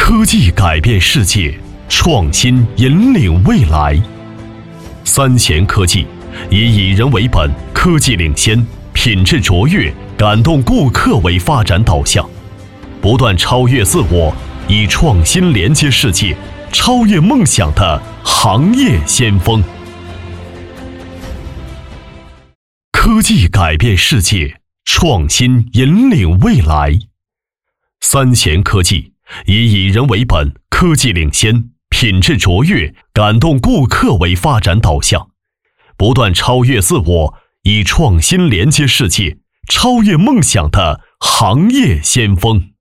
科技改变世界，创新引领未来。三贤科技以人为本、科技领先、品质卓越、感动顾客为发展导向，不断超越自我，以创新连接世界，超越梦想的行业先锋。科技改变世界，创新引领未来。三贤科技以人为本、科技领先、品质卓越、感动顾客为发展导向，不断超越自我，以创新连接世界，超越梦想的行业先锋。